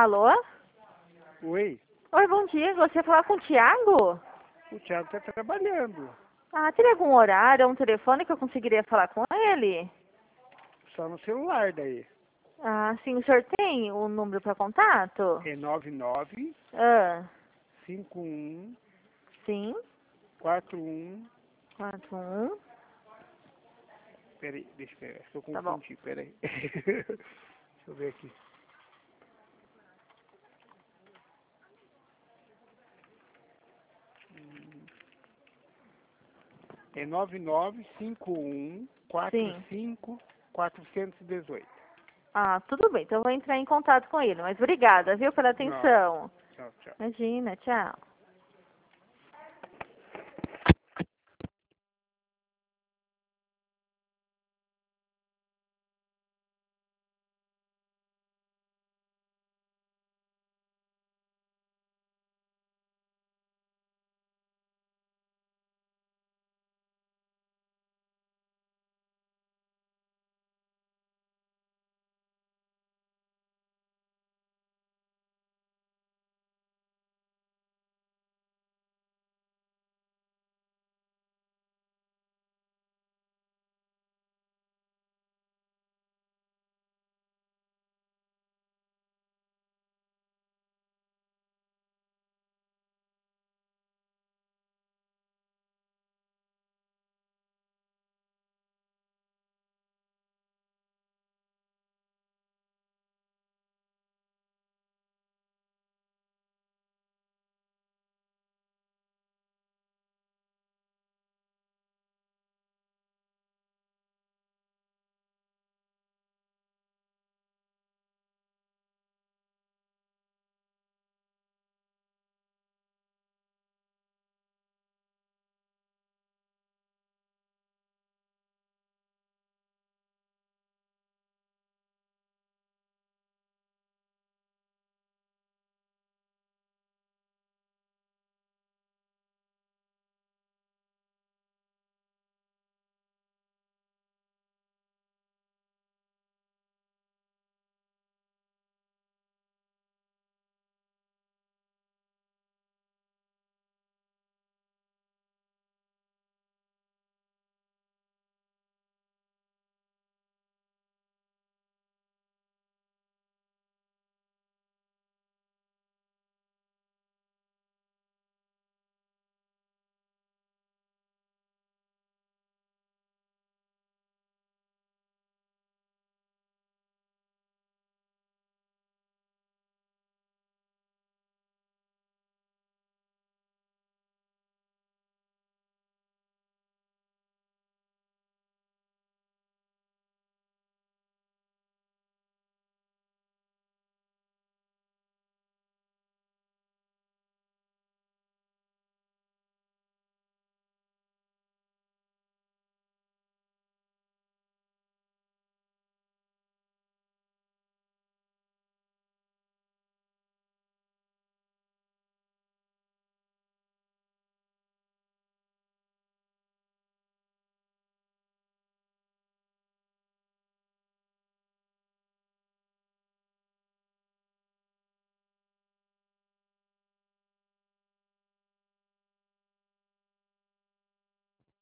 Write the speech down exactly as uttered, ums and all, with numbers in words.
Alô? Oi, Oi, bom dia. Você ia falar com o Thiago? o Thiago está trabalhando. Ah, teria algum horário, um telefone que eu conseguiria falar com ele? Só no celular daí. Ah, sim. O senhor tem o número para contato? É nove nove Ah, cinco um sim. quatro um. quatro um. Peraí, deixa eu ver. Estou Tá bom. confundindo, peraí. Deixa eu ver aqui. Hum, É nove nove cinco um quatro Sim. cinco quatro um oito. Ah, tudo bem. Então eu vou entrar em contato com ele. Mas obrigada, viu, pela Não, atenção. tchau, tchau. Imagina, tchau.